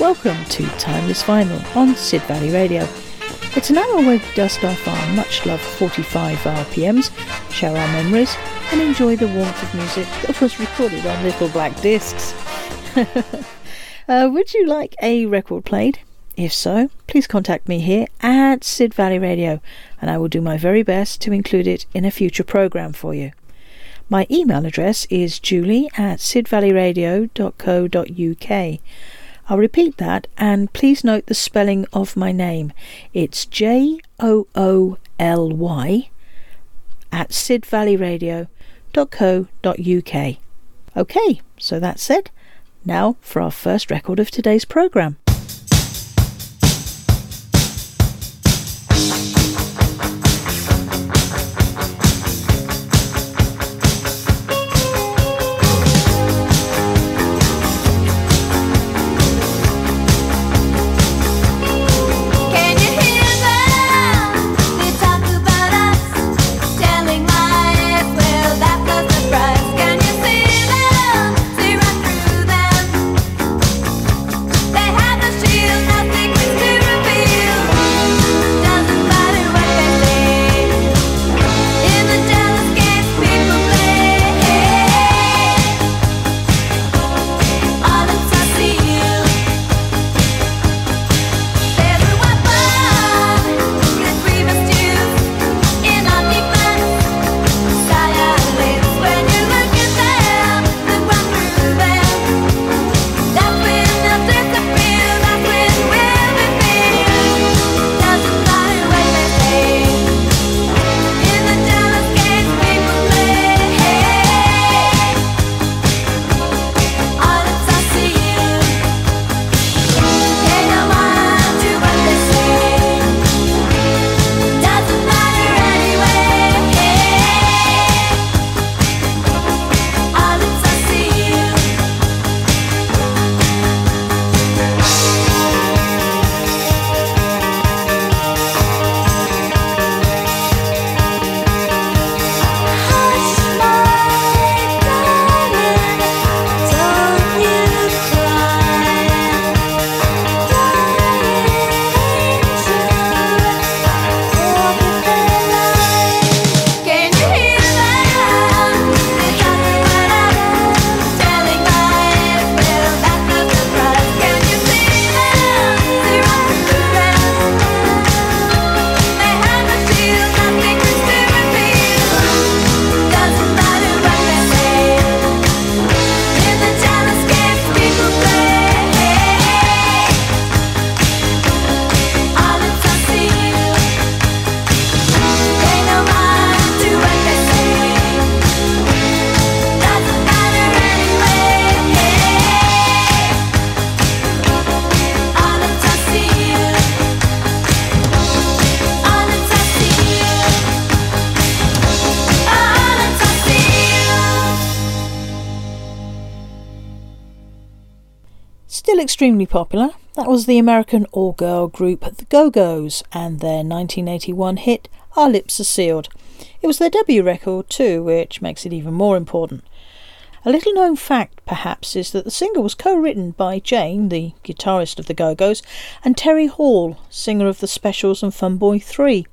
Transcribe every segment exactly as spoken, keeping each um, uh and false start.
Welcome to Timeless Vinyl on Sid Valley Radio. It's an hour where we dust off our much-loved forty-five R P Ms, share our memories, and enjoy the warmth of music that was recorded on little black discs. uh, would you like a record played? If so, please contact me here at Sid Valley Radio, and I will do my very best to include it in a future programme for you. My email address is julie at sidvalleyradio dot co dot uk. I'll repeat that, and please note the spelling of my name. It's J O O L Y at sidvalleyradio dot co dot uk. Okay, so that's said. Now for our first record of today's programme. Extremely popular. That was the American all-girl group The Go-Go's and their nineteen eighty-one hit Our Lips Are Sealed. It was their debut record too, which makes it even more important. A little known fact perhaps is that the single was co-written by Jane, the guitarist of The Go-Go's, and Terry Hall, singer of The Specials and Funboy three.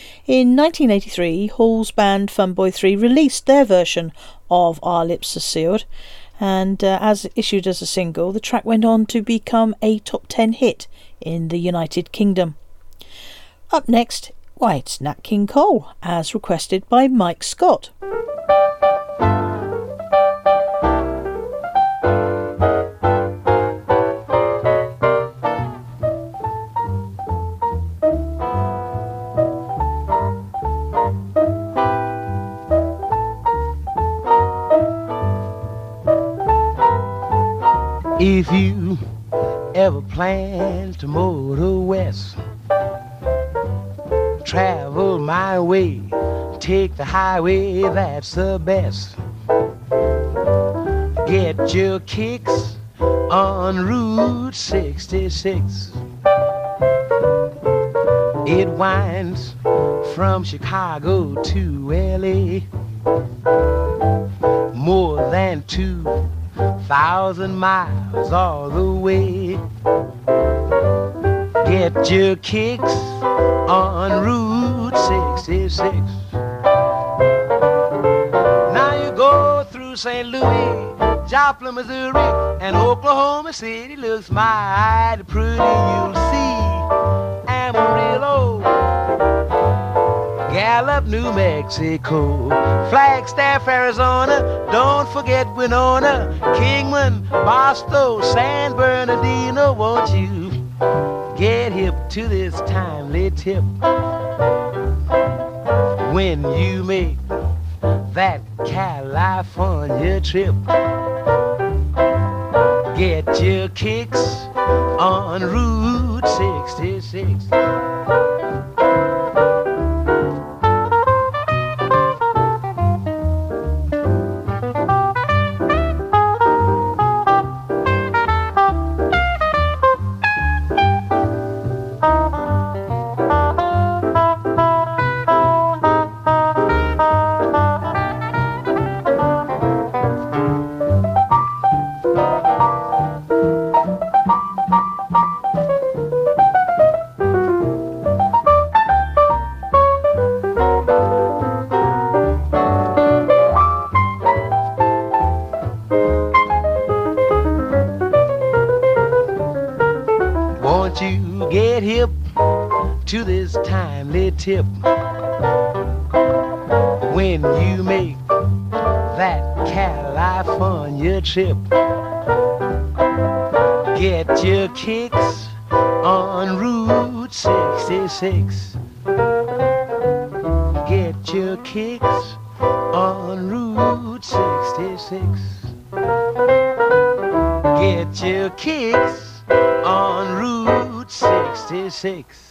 In nineteen eighty-three, Hall's band Funboy three released their version of Our Lips Are Sealed, and uh, as issued as a single, the track went on to become a top ten hit in the United Kingdom. Up next, why, it's Nat King Cole, as requested by Mike Scott. If you ever plan to motor west, travel my way, take the highway, that's the best. Get your kicks on Route sixty-six. It winds from Chicago to L A, more than two thousand miles all the way. Get your kicks on Route sixty-six. Now you go through Saint Louis, Joplin, Missouri, and Oklahoma City looks mighty pretty. You'll see Amarillo, Gallup, New Mexico, Flagstaff, Arizona, don't forget Winona, Kingman, Barstow, San Bernardino. Won't you get hip to this timely tip when you make that California trip? Get your kicks on Route sixty-six. To this timely tip when you make that California trip. Get your kicks on Route sixty-six. Get your kicks on Route sixty-six. Get your kicks on Route sixty-six.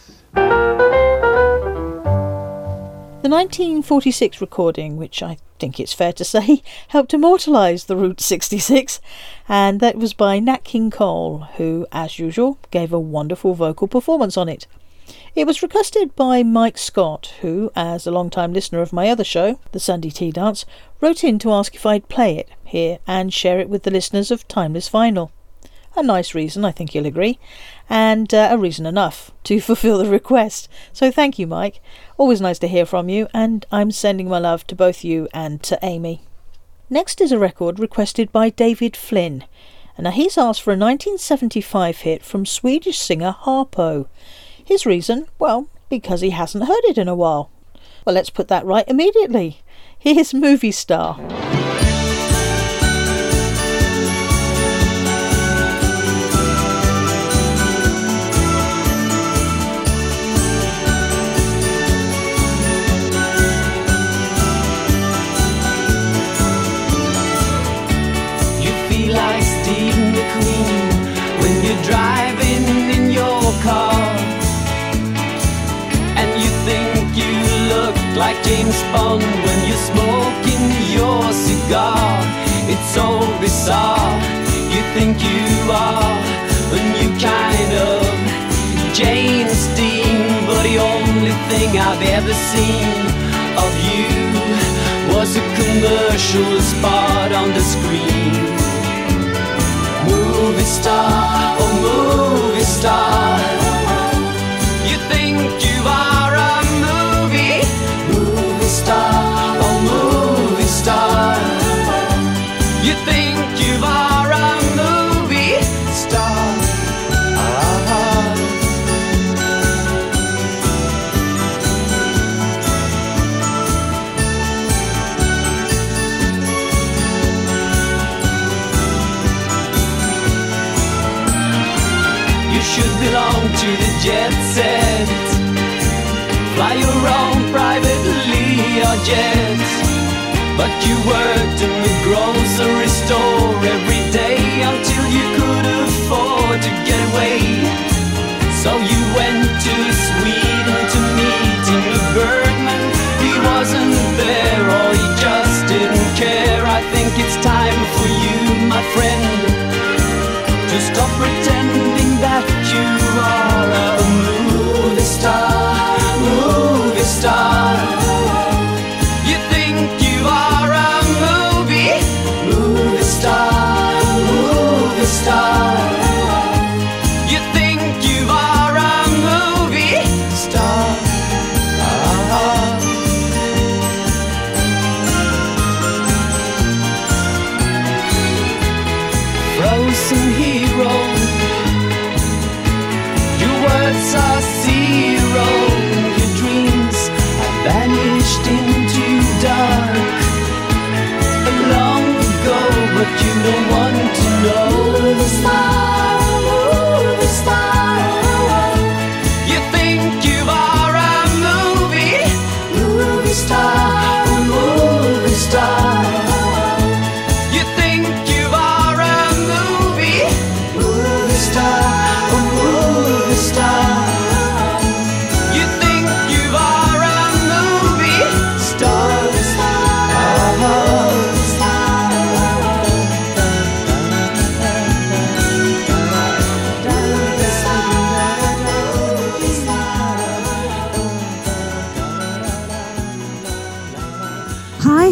The nineteen forty-six recording, which I think it's fair to say helped immortalise the Route sixty-six, and that was by Nat King Cole, who, as usual, gave a wonderful vocal performance on it. It was requested by Mike Scott, who, as a long-time listener of my other show, The Sunday Tea Dance, wrote in to ask if I'd play it here and share it with the listeners of Timeless Vinyl. A nice reason, I think you'll agree, and uh, a reason enough to fulfil the request. So thank you, Mike. Always nice to hear from you, and I'm sending my love to both you and to Amy. Next is a record requested by David Flynn, and now he's asked for a nineteen seventy-five hit from Swedish singer Harpo. His reason? Well, because he hasn't heard it in a while. Well, let's put that right immediately. Here's Movie Star. Like Steve McQueen when you're driving in your car, and you think you look like James Bond when you're smoking your cigar. It's so bizarre, you think you are a new kind of James Dean, but the only thing I've ever seen of you was a commercial spot on the screen. Movie star, oh movie star, you think you are a movie? Movie star, oh movie star, you think you are a movie star. Ah. Should belong to the jet set, fly your own privately or jet, but you worked in the grocery store every day until you could afford to get away. So you went to Sweden to meet Ingmar Bergman. He wasn't there or he just didn't care. I think it's time for you, my friend, to stop pretending that you are a movie star, movie star. You think you are a movie, movie star, movie star. You think you are a movie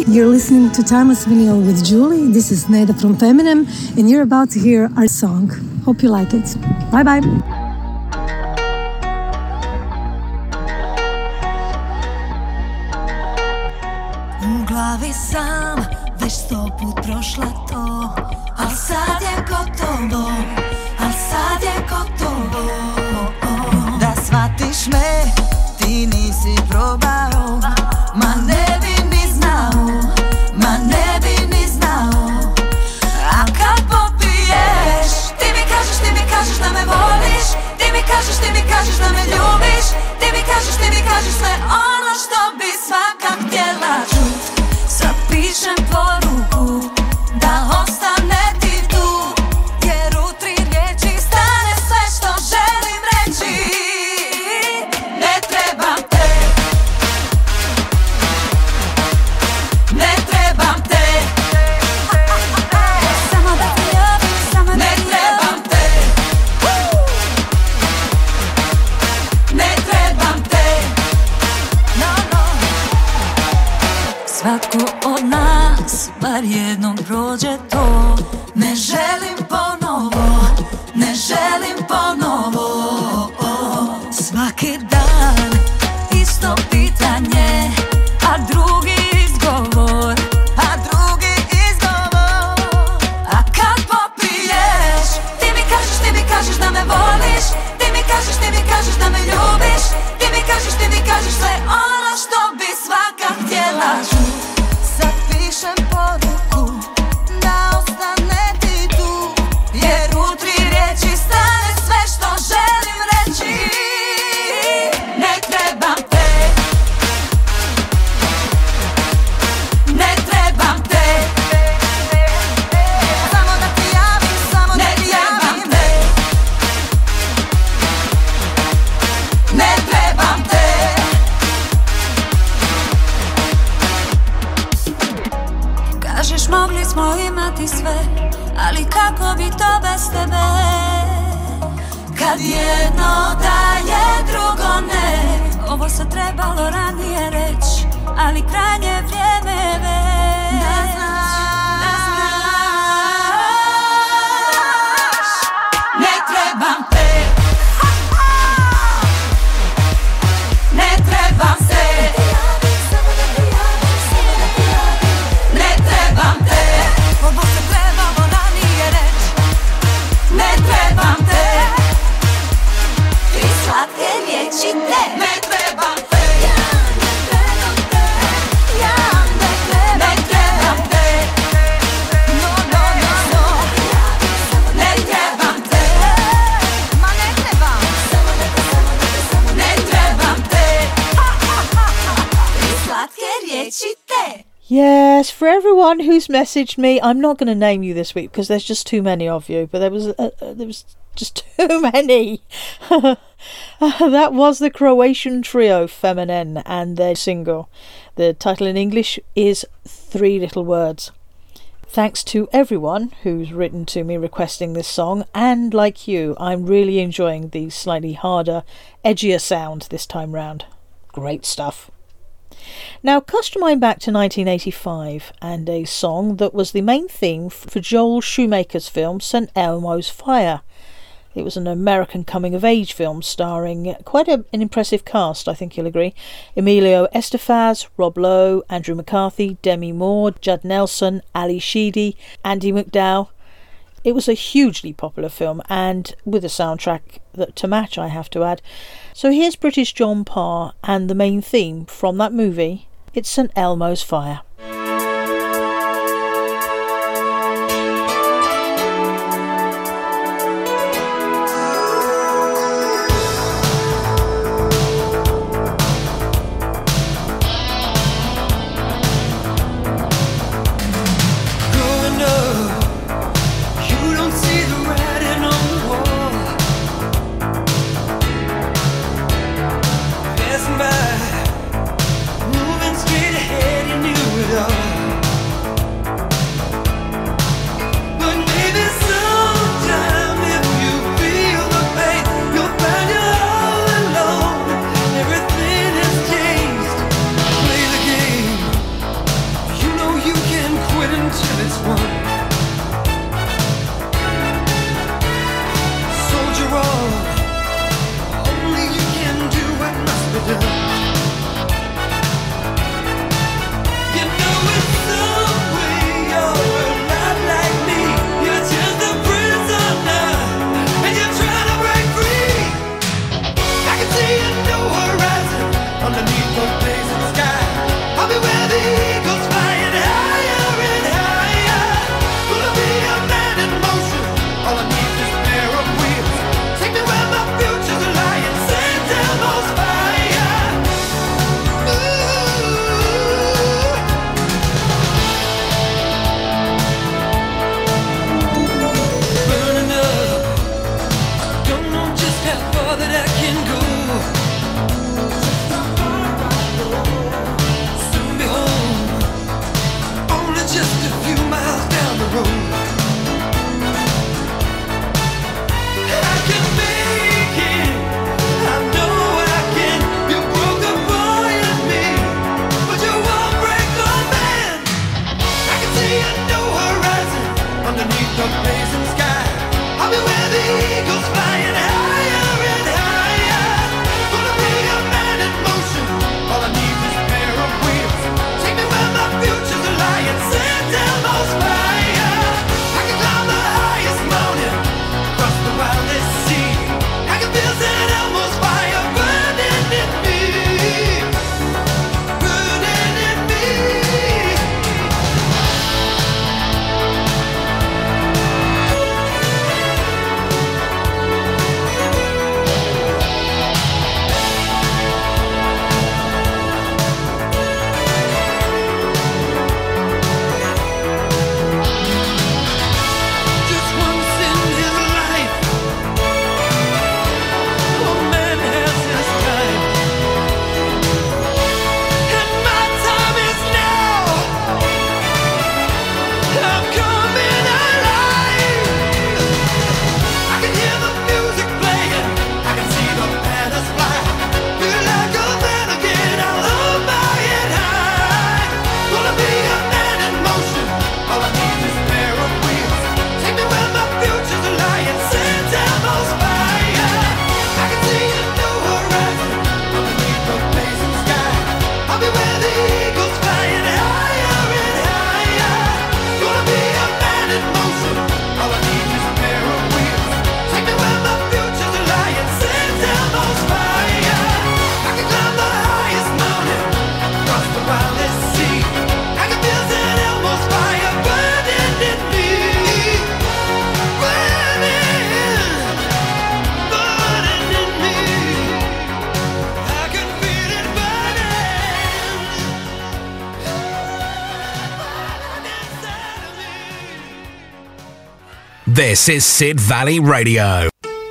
You're listening to Timeless Vinyl with Julie. This is Neda from Feminine, and you're about to hear our song. Hope you like it. Bye-bye. U glavi sam, već sto put prošla to, al sad je gotovo, al sad je gotovo. Da shvatiš me, ti nisi probao, ma ne bi ni znao, ma ne bi ni znao. A kad popiješ, ti mi kažeš, ti mi kažeš da me voliš, ti mi kažeš, ti mi kažeš da me ljubiš, ti mi kažeš, ti mi kažeš sve ono što bi svaka htjela čut. Sad pišem poruku da ostane ti tu, jer u tri riječi stane sve što želim reći. Ne trebam te, ne trebam te, samo da te ljubim, samo da te ljubim. Ne trebam te, no, no. Svatko od nas bar jednom prođe to. Ne želim ponovo, ne želim ponovo. Svaki dan isto pitanje, a drugi izgovor, a drugi izgovor. A kad popiješ, ti mi kažeš, ti mi kažeš da me voliš, ti mi kažeš, ti mi kažeš da me ljubiš, ti mi kažeš, ti mi kažeš sve ono što bi svaka htjela čut. Sad pišem poruku da ostane ti tu, jer u tri riječi stane sve što želim reći. Ne trebam te, ne trebam te, samo da ti javim, samo da ti javim. Ne trebam te. Kažeš mogli smo imati sve, ali kako bi to bez tebe? Kad jedno daje, drugo ne. Ovo se trebalo ranije reći, ali krajnje vrijeme je već da znaš, da znaš. Ne trebam te, ne trebam se, ne trebam te. Ovo se trebalo ranije reći, ne trebam te. Ti slatke riječi te, ne trebam te. Ja ne trebam te, ja ne trebam, ne trebam te. No, no, no, no, ne trebam te. Ma ne trebam, ne trebam te. Ti slatke riječi te. Yes, for everyone who's messaged me, I'm not going to name you this week because there's just too many of you, but there was uh, uh, there was just too many. That was the Croatian trio Feminine and their single. The title in English is Three Little Words. Thanks to everyone who's written to me requesting this song, and like you, I'm really enjoying the slightly harder, edgier sound this time round. Great stuff. Now, cast your mind back to nineteen eighty-five and a song that was the main theme for Joel Schumacher's film Saint Elmo's Fire. It was an American coming-of-age film starring quite a, an impressive cast, I think you'll agree. Emilio Estevez, Rob Lowe, Andrew McCarthy, Demi Moore, Judd Nelson, Ali Sheedy, Andy McDowell. It was a hugely popular film, and with a soundtrack that to match, I have to add. So here's British John Parr and the main theme from that movie. It's Saint Elmo's Fire. Moving straight ahead, you knew it. This is Sid Valley Radio.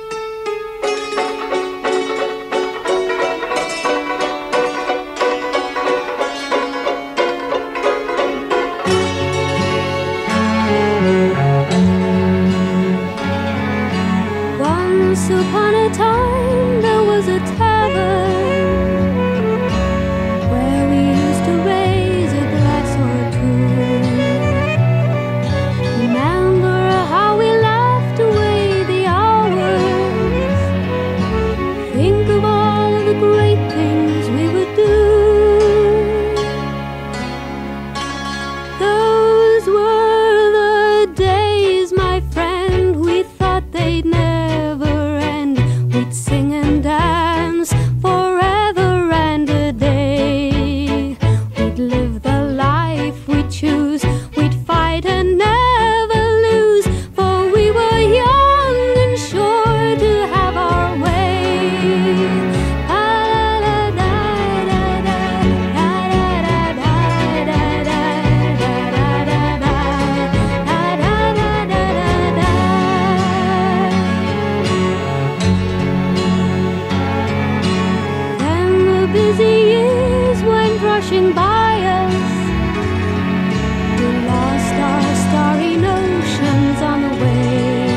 Once upon a time there was a tavern where we used to raise a glass or two. Remember how we laughed away the hours? Think of all of the great things we would do. Those were the days, my friend, we thought they'd never end. We'd sing and dance forever and a day. We'd live the life we choose. We'd fight and never lose, for we were young and sure to have our way. Then the busy years went rushing by us. We lost our starry notions on the way.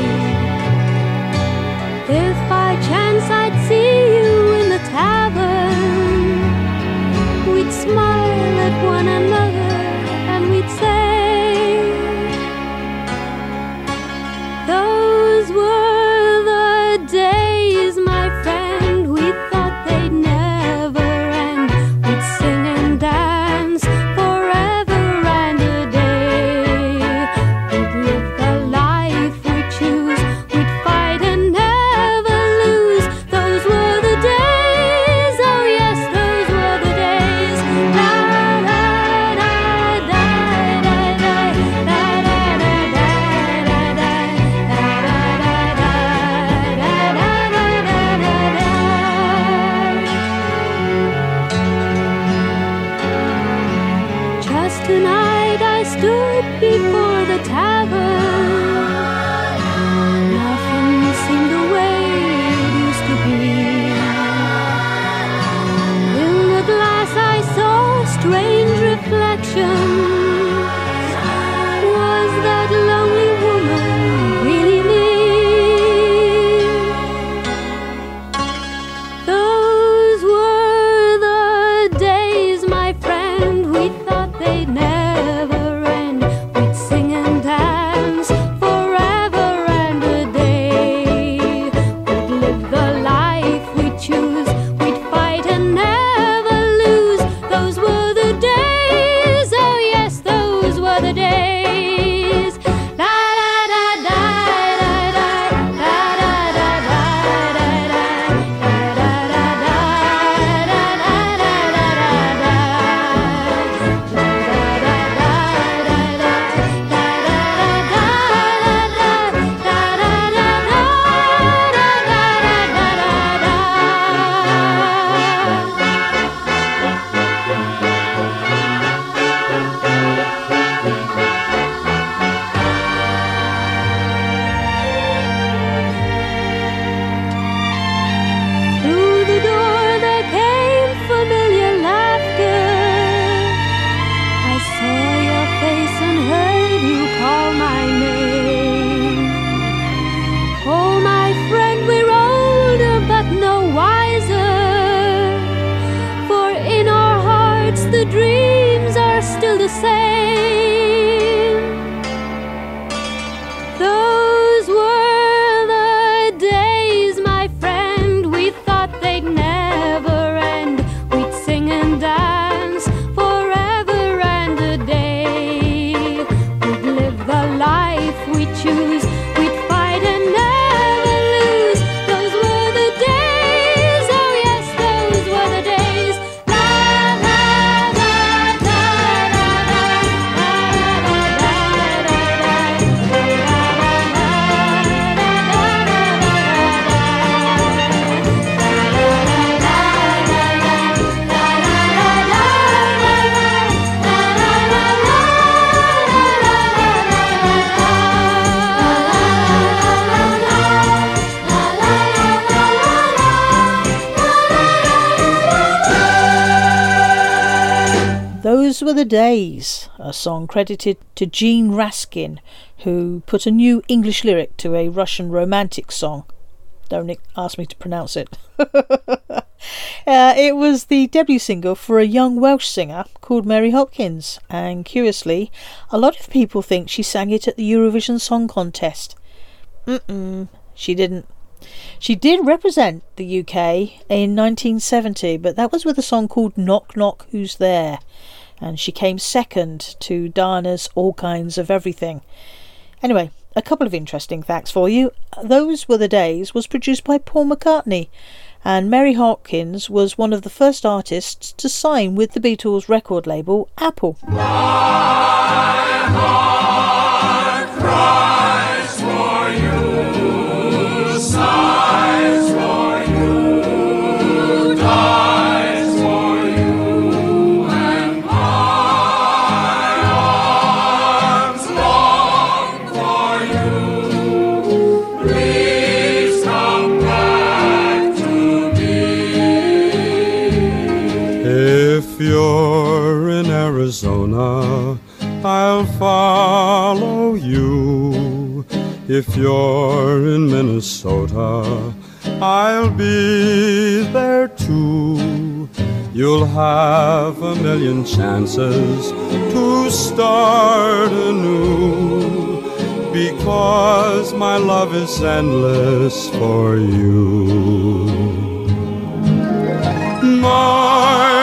If by chance I'd see you in the tavern, we'd smile at one another and we'd say, those were the days, my friend, we thought they'd never end. We'd sing and dance forever and a day. We'd live the life we choose. We'd fight and never lose. Those were the days, oh yes, those were the days. La la da da da da da da da da Just tonight I stood before the tavern. Nothing seemed the way it used to be. In the glass I saw strange reflections. Was that lonely woman really me? Those were the days, my friend, we thought they'd never end. We'd sing and dance forever and a day. We'd live the life we choose. We'd fight and never lose. Those were the days, oh yes, those were the days. La la da da da da da da da da da da da da da da da Those Were the Days, a song credited to Gene Raskin, who put a new English lyric to a Russian romantic song. Don't ask me to pronounce it. uh, it was the debut single for a young Welsh singer called Mary Hopkins, and curiously, a lot of people think she sang it at the Eurovision Song Contest. Mm-mm, she didn't. She did represent the U K in nineteen seventy, but that was with a song called Knock Knock Who's There, and she came second to Diana's All Kinds of Everything. Anyway, a couple of interesting facts for you. Those Were the Days was produced by Paul McCartney, and Mary Hopkins was one of the first artists to sign with the Beatles record label Apple. My heart cries for you, sighs for you, dies for you, and my arms long for you. Please come back to me. If you're in Arizona, I'll follow you. If you're in Minnesota, I'll be there too. You'll have a million chances to start anew, because my love is endless for you. My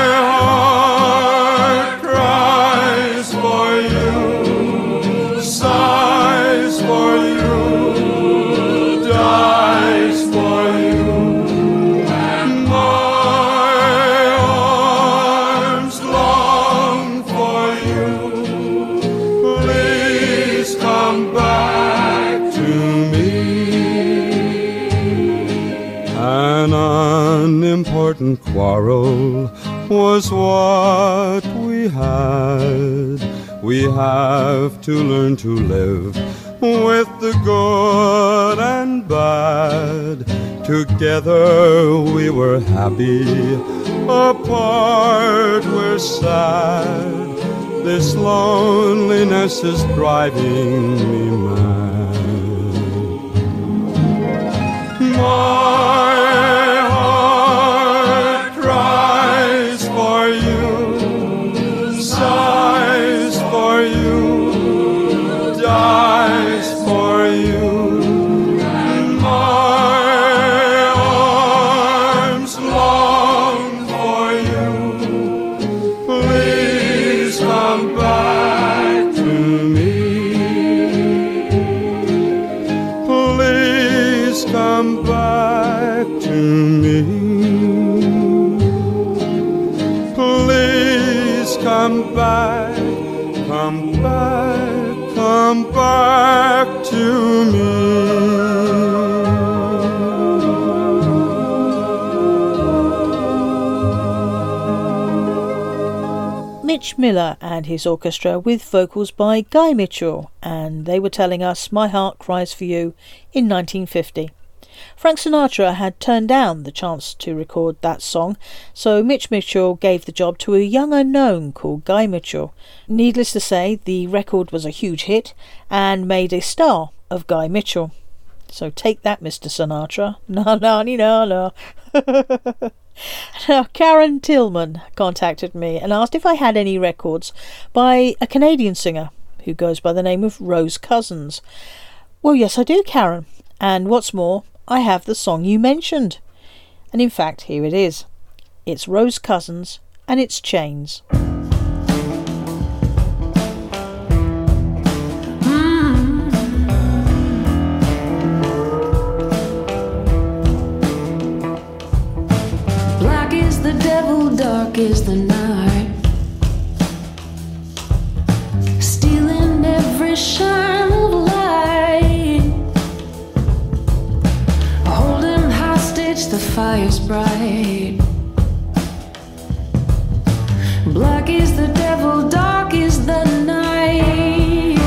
heart cries for you, sighs for you, dies for you, and my arms long for you. Please come back to me. An unimportant quarrel was what we had. We have to learn to live with the good and bad. Together we were happy, apart we're sad. This loneliness is driving me mad. My heart cries for you, sighs for you, dies for you, and my arms long for you. Please come back to me. Please come back to me. Please come back, come back, come back to me. Mitch Miller and his orchestra with vocals by Guy Mitchell, and they were telling us My Heart Cries for You in nineteen fifty. Frank Sinatra had turned down the chance to record that song, so Mitch Mitchell gave the job to a young unknown called Guy Mitchell. Needless to say, the record was a huge hit and made a star of Guy Mitchell. So take that, Mister Sinatra. No, no, no, no. Now, Karen Tillman contacted me and asked if I had any records by a Canadian singer who goes by the name of Rose Cousins. Well, yes, I do, Karen. And what's more, I have the song you mentioned. And in fact, here it is. It's Rose Cousins and it's Chains. Black is the devil, dark is the night, stealing every shine of light, holding hostage, the fire's bright. Black is the devil, dark is the night.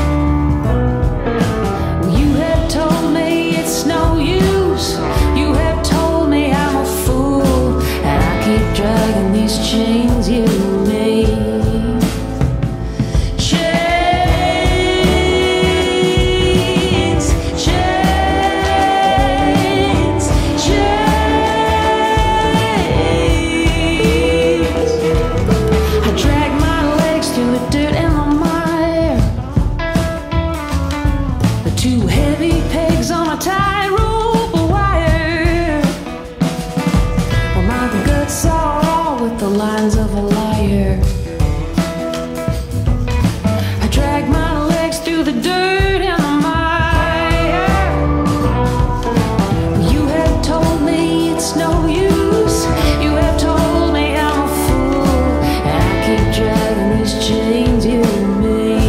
You have told me it's no use, you have told me I'm a fool, and I keep dragging these chains you made. the lines of a liar. I drag my legs through the dirt and the mire. You have told me it's no use. You have told me I'm a fool, and I keep dragging these chains you made.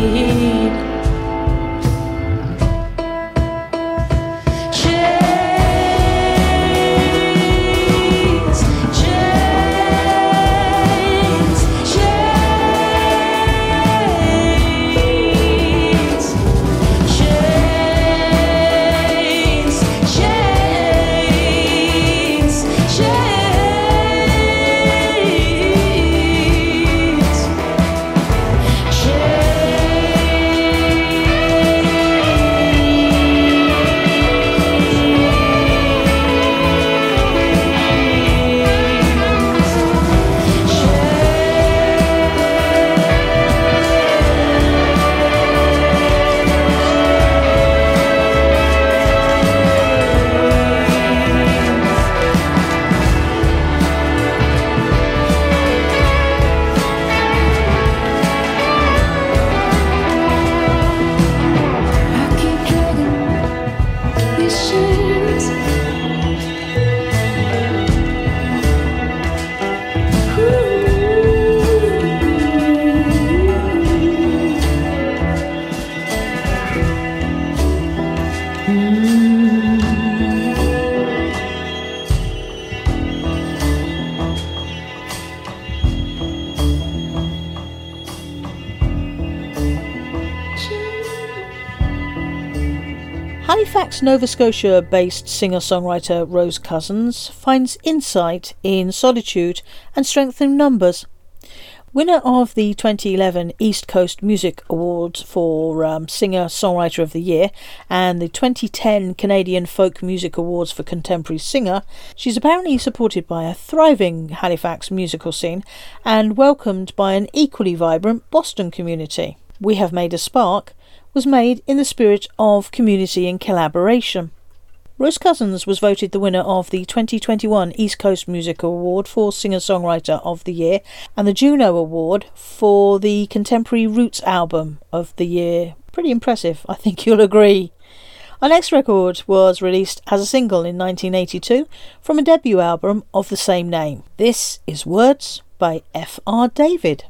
Halifax, Nova Scotia-based singer-songwriter Rose Cousins finds insight in solitude and strength in numbers. Winner of the twenty eleven East Coast Music Awards for um, Singer-Songwriter of the Year and the twenty ten Canadian Folk Music Awards for Contemporary Singer, she's apparently supported by a thriving Halifax musical scene and welcomed by an equally vibrant Boston community. We Have Made a Spark was made in the spirit of community and collaboration. Rose Cousins was voted the winner of the twenty twenty-one East Coast Music Award for Singer-Songwriter of the Year and the Juno Award for the Contemporary Roots Album of the Year. Pretty impressive, I think you'll agree. Our next record was released as a single in nineteen eighty-two from a debut album of the same name. This is Words by F R David.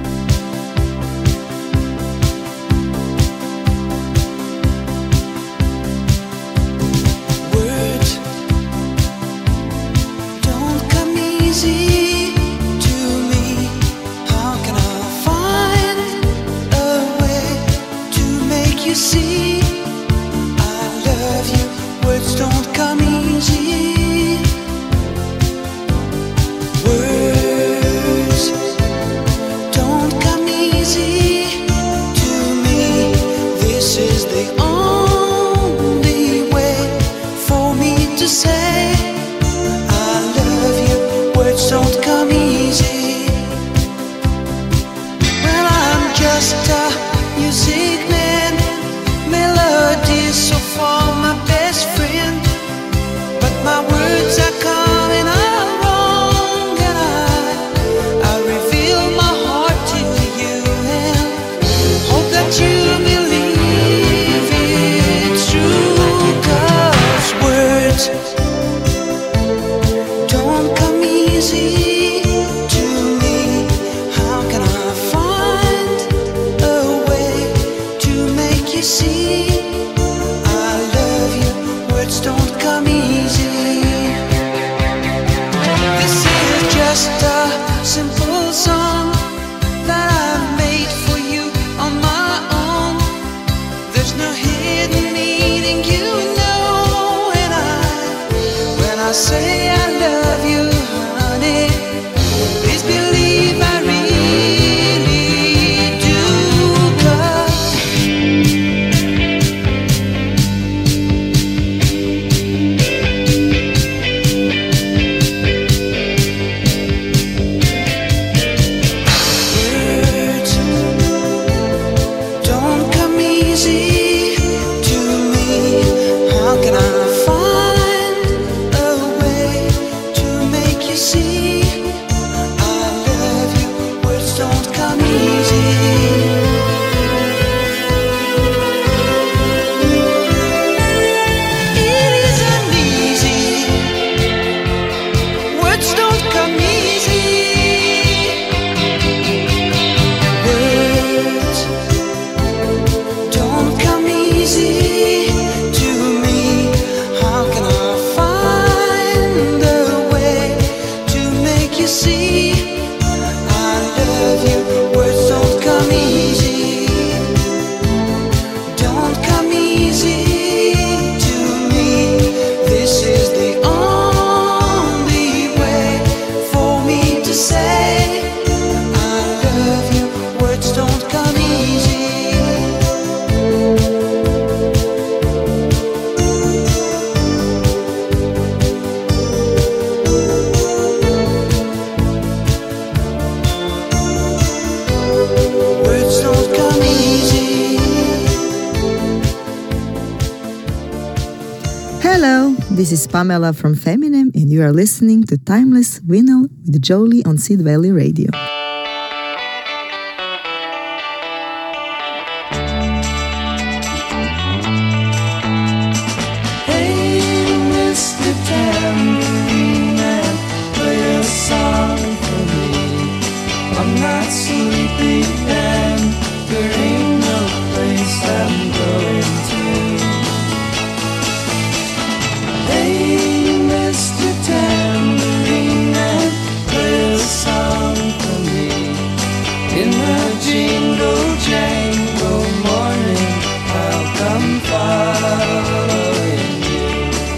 Easy to me. How can I find a way to make you see I love you? Words don't come easy. Words don't come easy to me. This is the only way for me to say don't come easy. Well, I'm just a music man. Melodies so far my best friend, but my words are coming out wrong, and I I reveal my heart to you and hope that you believe it's true. 'Cause words don't come easy to me. How can I find a way to make you see I love you? Words don't come easy. This is just a simple song that I made for you on my own. There's no hidden meaning, you know, and I, when I say I love you, please believe I really do. 'Cause words don't come easy to me. How can I find a way to make you see this is Pamela from Feminem, and you are listening to Timeless Vinyl with Jolie on Sid Valley Radio. Hey, Mister Tambourine Man, play a song for me. I'm not sleepy and there ain't no place I'm going to. Hey, Mister Tambourine Man, play a song for me. In the jingle jangle morning, I'll come following you.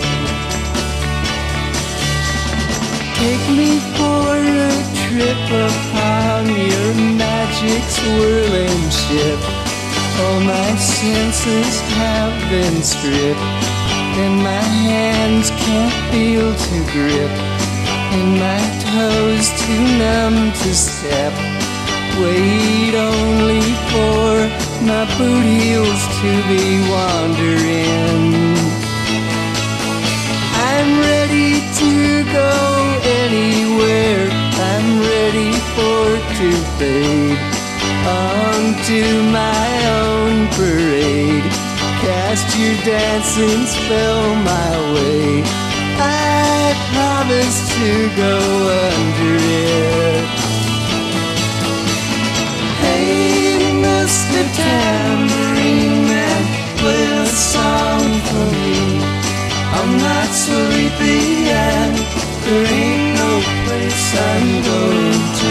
Take me for a trip upon your magic swirling ship. All my senses have been stripped, and my hands can't feel to grip, and my toes too numb to step. Wait only for my boot heels to be wandering. I'm ready to go anywhere, I'm ready for to fade onto my own parade. Cast your dancing spell my way, I promise to go under it. Hey, Mister Tambourine Man, play a song for me. I'm not sleepy and there ain't no place I'm going to.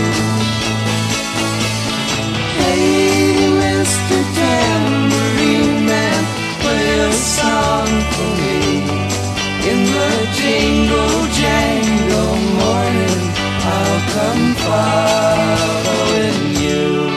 Hey, Mister Tambourine Man, play a song for me. In the jingle jangle morning, I'll come following you.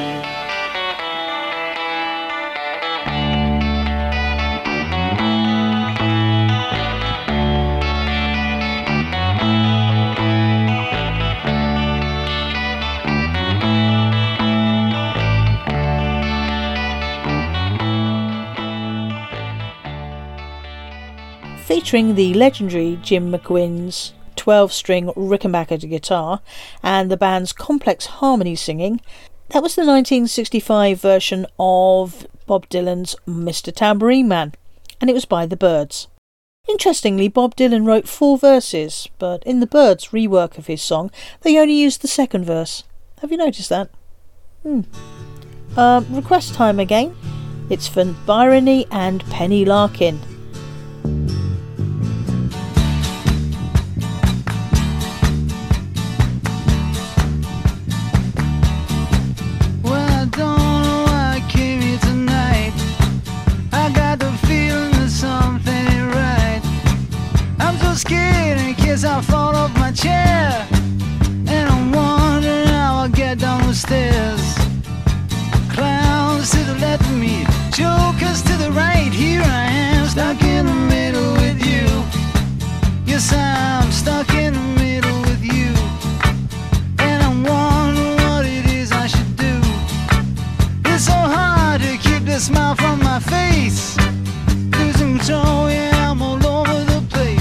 Featuring the legendary Jim McGuinn's twelve-string Rickenbacker guitar and the band's complex harmony singing, that was the nineteen sixty-five version of Bob Dylan's Mister Tambourine Man, and it was by the Byrds. Interestingly, Bob Dylan wrote four verses, but in the Byrds' rework of his song, they only used the second verse. Have you noticed that? Hmm. Uh, request time again. It's for Byrony and Penny Larkin. Scared in case I fall off my chair, and I'm wondering how I'll get down the stairs. Clowns to the left of me, jokers to the right. Here I am, stuck in the middle with you. Yes, I'm stuck in the middle with you, and I'm wondering what it is I should do. It's so hard to keep the smile from my face. Losing control, yeah, I'm all over the place.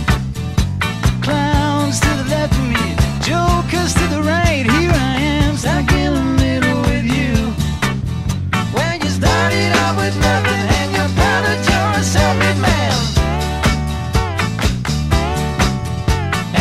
Clowns to the left of me, jokers to the right. Here I am, stuck in the middle with you. When you started out with nothing and you found that you're a self-made man.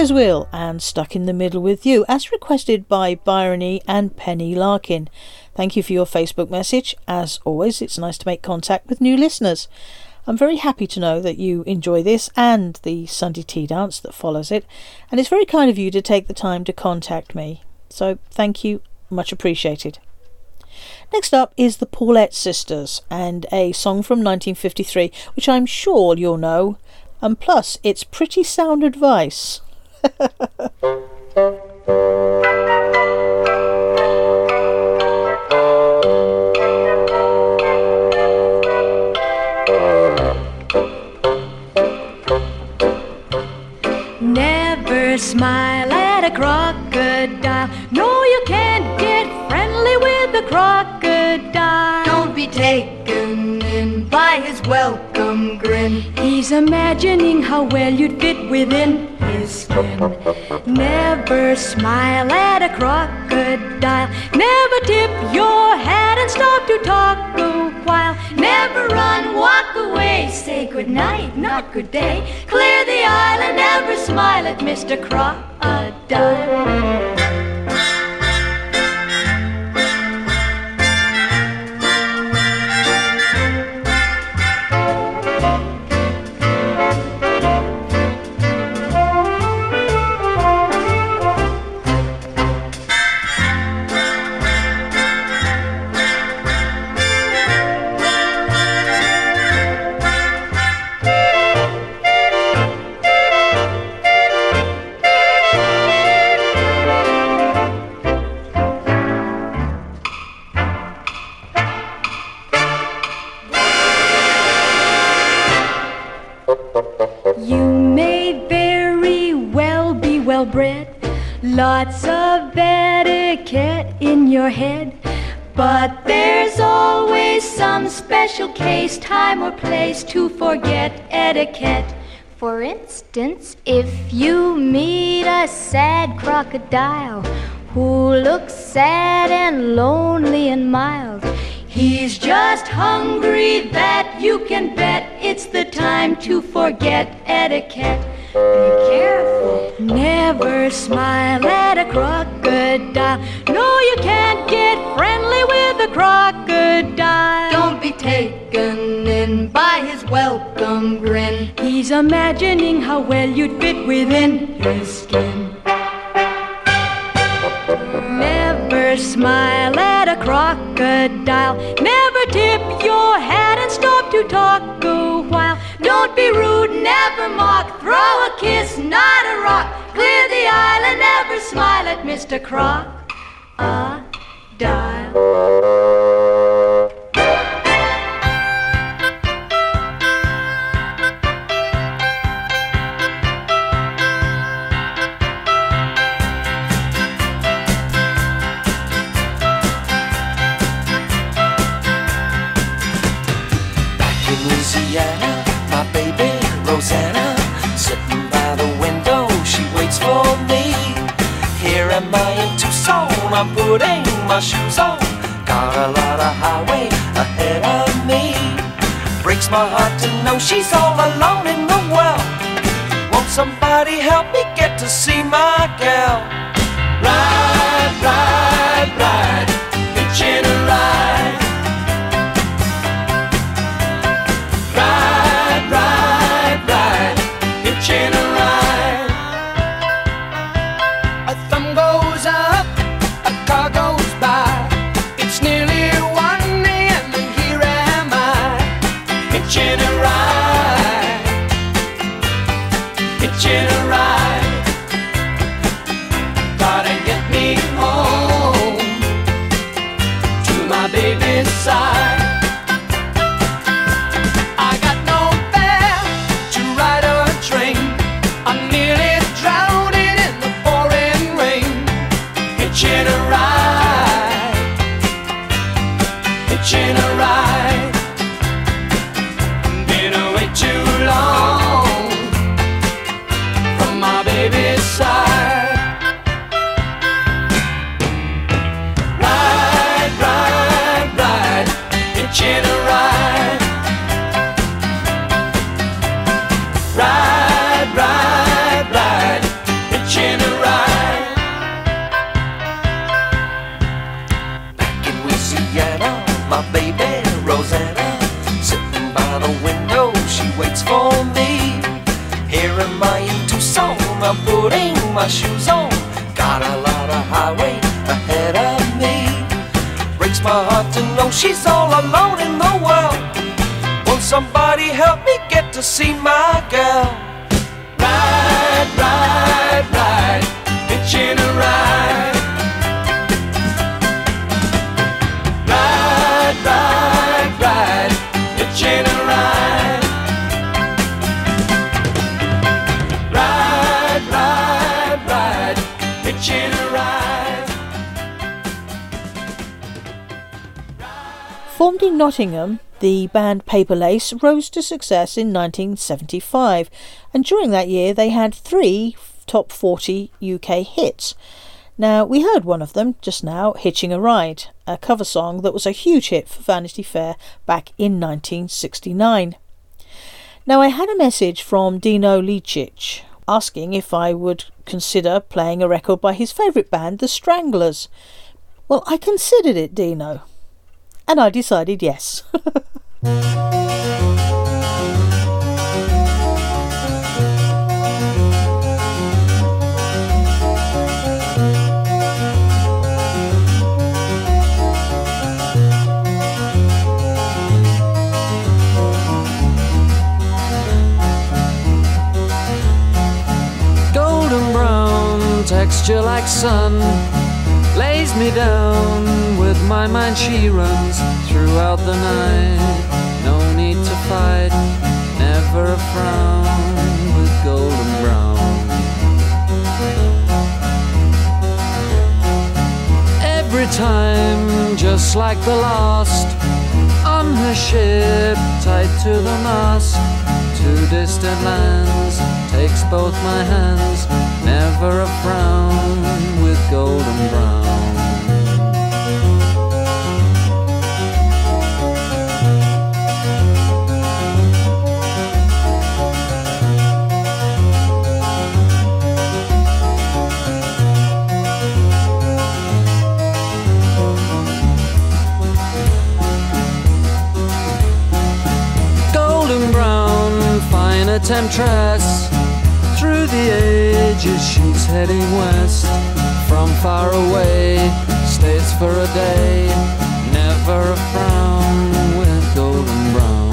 Ferris Wheel and Stuck in the Middle with You, as requested by Byrony and Penny Larkin. Thank you for your Facebook message. As always, it's nice to make contact with new listeners. I'm very happy to know that you enjoy this and the Sunday tea dance that follows it, and it's very kind of you to take the time to contact me. So thank you, much appreciated. Next up is the Paulette Sisters and a song from nineteen fifty-three, which I'm sure you'll know, and plus it's pretty sound advice. Never smile at a crocodile. No, you can't get friendly with a crocodile. Don't be taken in by his welcome grin. He's imagining how well you'd fit within his skin. Never smile at a crocodile. Never tip your hat and stop to talk a while. Never run, walk away, say good night, not good day. Clear the aisle and never smile at Mister Crocodile. Lots of etiquette in your head, but there's always some special case, time or place to forget etiquette. For instance, if you meet a sad crocodile who looks sad and lonely and mild, he's just hungry, that you can bet. It's the time to forget etiquette. Be careful. Never smile at a crocodile. No, you can't get friendly with a crocodile. Don't be taken in by his welcome grin. He's imagining how well you'd fit within his skin. Never smile at a crocodile. Never tip your hat and stop to talk a while. Don't be rude, never mock. Throw a kiss, not a rock. Clear the aisle and never smile at Mister Crocodile. Louisiana, my baby Rosanna, sitting by the window, she waits for me. Here am I in Tucson, I'm putting my shoes on. Got a lot of highway ahead of me. Breaks my heart to know she's all alone in the world. Won't somebody help me get to see my gal? Ride, ride, ride, hitching a ride. Ride, ride, ride, hitching a ride. A thumb goes up, a car goes by. It's nearly one a m and here am I, hitching a ride, hitching a ride. Gotta get me home to my baby's side. Hitching a ride, hitching a ride. Been away too long from my baby's side. Ride, ride, ride, she's all alone in the world. Won't somebody help me get to see my girl? Ride, ride, ride, hitching a ride. Ride, ride, ride, hitching a ride. Ride, ride, ride, hitching a ride. Formed in Nottingham, the band Paper Lace rose to success in nineteen seventy-five, and during that year they had three top forty U K hits. Now, we heard one of them just now, Hitching a Ride, a cover song that was a huge hit for Vanity Fair back in nineteen sixty-nine. Now, I had a message from Dino Licic asking if I would consider playing a record by his favourite band, The Stranglers. Well, I considered it, Dino, and I decided yes. Golden brown texture like sun lays me down. With my mind she runs throughout the night. No need to fight, never a frown with golden brown. Every time, just like the last, on her ship, tied to the mast, to distant lands, takes both my hands, never a frown with golden brown. Temptress, through the ages she's heading west. From far away, stays for a day, never a frown with golden brown.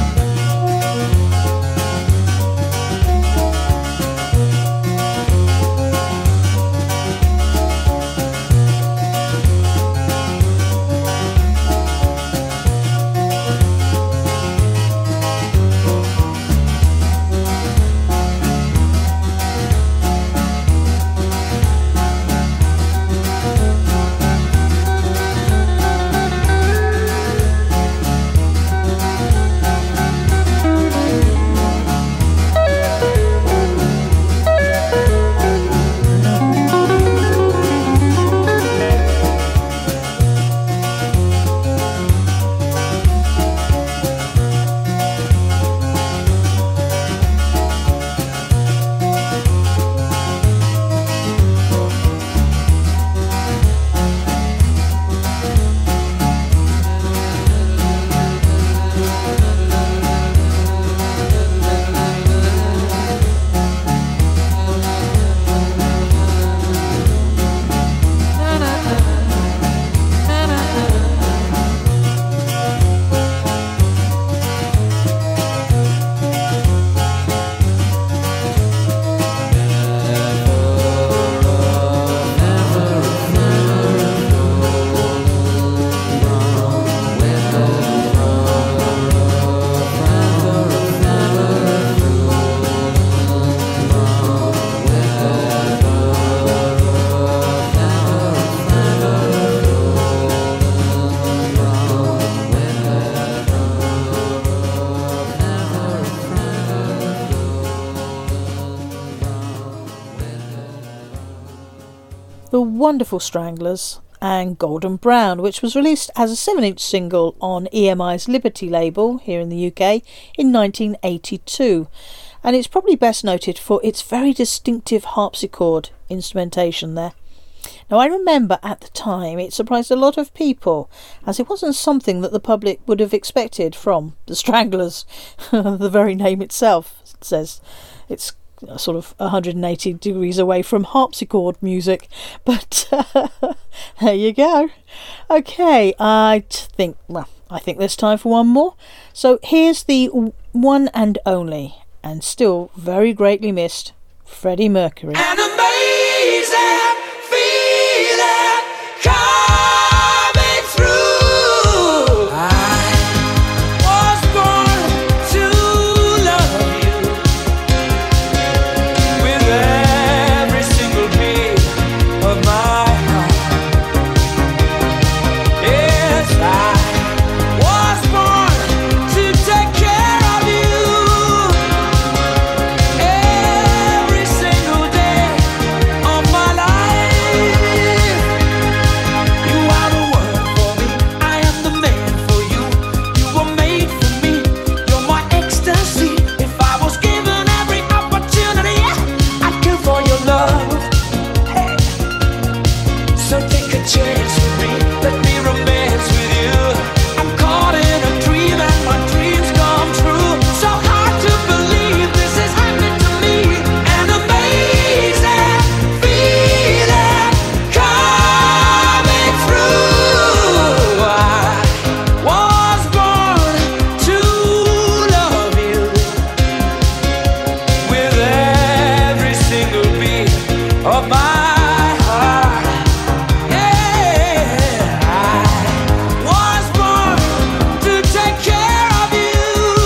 The wonderful Stranglers and Golden Brown, which was released as a seven inch single on E M I's Liberty label here in the U K in nineteen eighty-two, and it's probably best noted for its very distinctive harpsichord instrumentation there. Now, I remember at the time it surprised a lot of people, as it wasn't something that the public would have expected from the Stranglers. The very name itself says it's sort of one hundred eighty degrees away from harpsichord music, but uh, there you go. Okay, I think, well, I think there's time for one more. So here's the one and only, and still very greatly missed, Freddie Mercury. An amazing feeling coming through. I was born to love you with every single beat of my heart. Yes, I was born to take care of you every single day of my life. You are the one for me, I am the man for you. You were made for me, you're my ecstasy. If I was given every opportunity, I'd kill for your love. Hey. So take a chance with me, let me romance with you. I'm caught in a dream and my dreams come true. So hard to believe this is happening to me. An amazing feeling coming through. I was born to love you with every single beat of my heart. Yeah, I was born to take care of you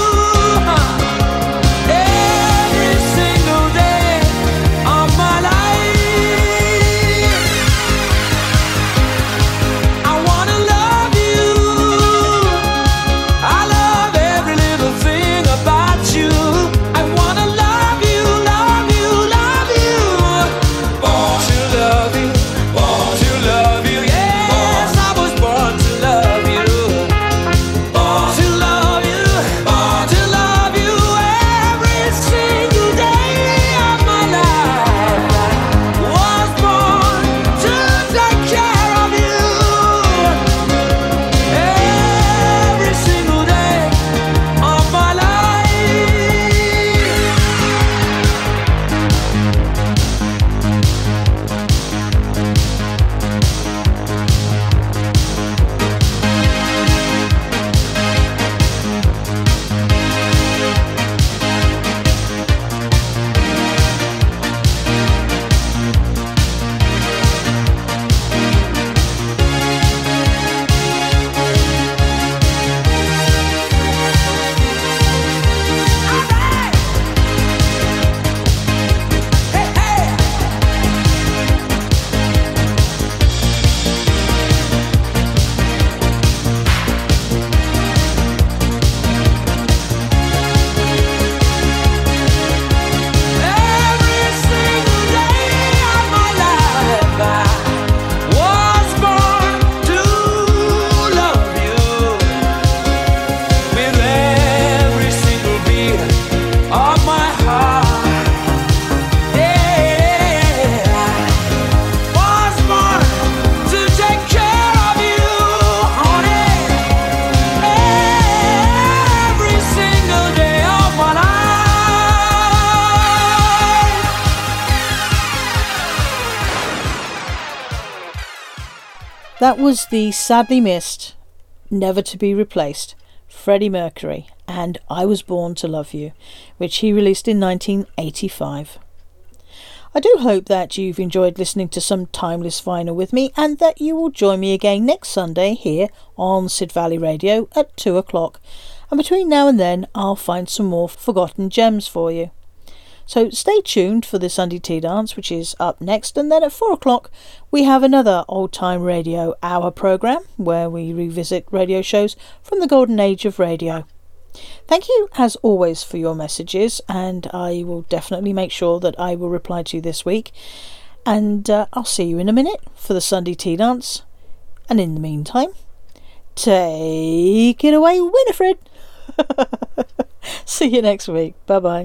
every single day of my life. I wanna love you. I love every little thing about you. I wanna love you, love you, love you. Born to love you, born to love you. Yes, I was born to love you. Born to love you, born to love you every single day of my life. I was born to take care of you every single day of my life. Every single day of my life, I was born to love you with every single beat of my heart. Yeah, I was born to take care of you, honey, every single day of my life. That was the sadly missed, never to be replaced, Freddie Mercury and I Was Born to Love You, which he released in nineteen eighty-five. I do hope that you've enjoyed listening to some timeless vinyl with me, and that you will join me again next Sunday here on Sid Valley Radio at two o'clock. And between now and then, I'll find some more forgotten gems for you. So stay tuned for the Sunday Tea Dance, which is up next, and then at four o'clock we have another Old Time Radio Hour programme where we revisit radio shows from the golden age of radio. Thank you as always for your messages, and I will definitely make sure that I will reply to you this week. And uh, I'll see you in a minute for the Sunday Tea Dance. And in the meantime, take it away, Winifred. See you next week. Bye bye.